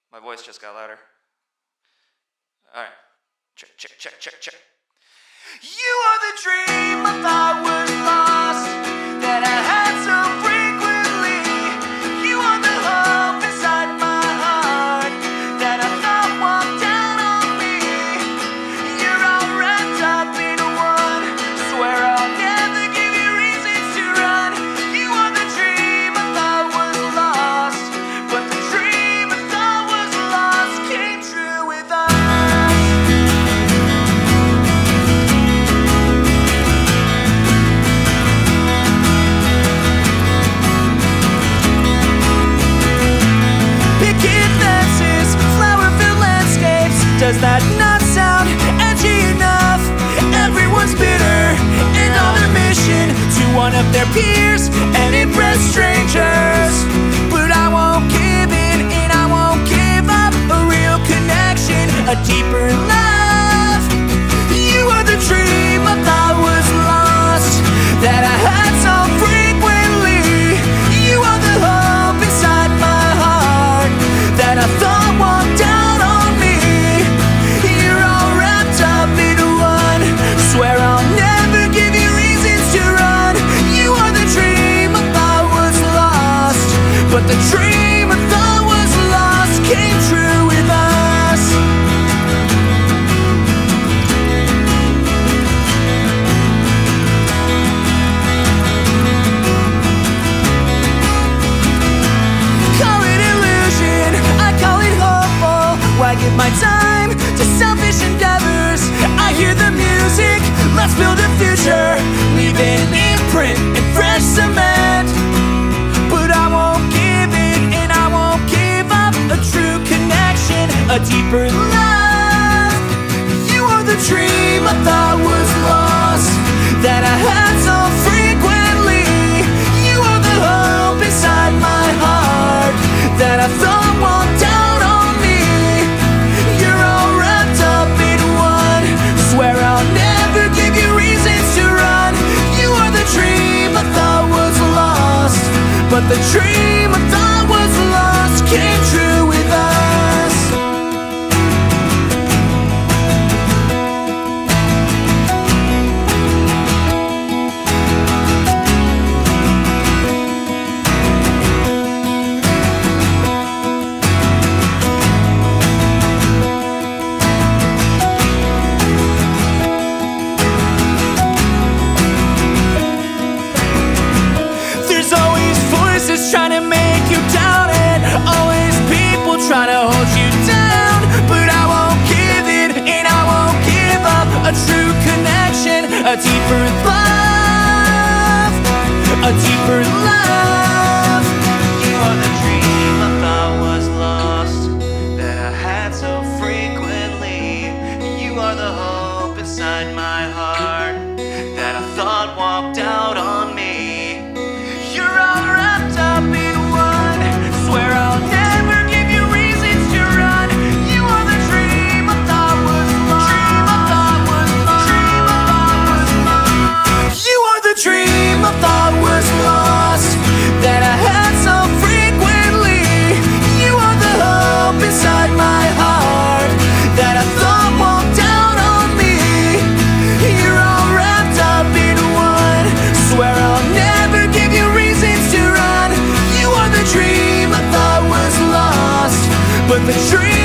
My voice just got louder. All right. Check, check, check, check, check. You are the dream I thought was lost, that I had so frequently. You are the hope inside my heart, that I thought walked down on me. You're all wrapped up in one. Swear I'll never give you reasons to run. You are the dream I thought was lost, but the dream I thought was lost came true with us. Does that not sound edgy enough? Everyone's bitter in on their mission to one of their peers and impress strangers. But I won't give in and I won't give up a real connection, a deeper love. You are the dream I thought was lost, that I had so frequently. You are the hope inside my heart, that I thought walked down on me. Swear I'll never give you reasons to run. You are the dream I thought was lost, but the dream I thought was lost came true with us. Call it illusion, I call it hopeful. Why give my time to selfish endeavors? I hear the music, let's build a future, leave an imprint in fresh cement. But I won't give in and I won't give up a true connection, a deeper love. You are the dream I thought was lost, that I had so frequently. You are the hope inside my heart, that I thought walked down on me. You're all wrapped up in one. Swear I'll never give you reasons to run. You are the dream I thought was lost, but the dream I thought was lost came true with us. Trying to make you doubt it, always people trying to hold you down. But I won't give in and I won't give up a true connection, a deeper love, a deeper love. You are the dream I thought was lost, that I had so frequently. You are the hope inside my heart, that I thought walked out on me. You're all wrapped up in one. Swear I'll never give you reasons to run. You are the dream I thought was lost. You are the dream I thought was lost, that I had so frequently. You are the hope inside my heart, that I thought walked down on me. You're all wrapped up in one. Swear I'll never give you reasons to run. You are the dream I thought was lost, but the dream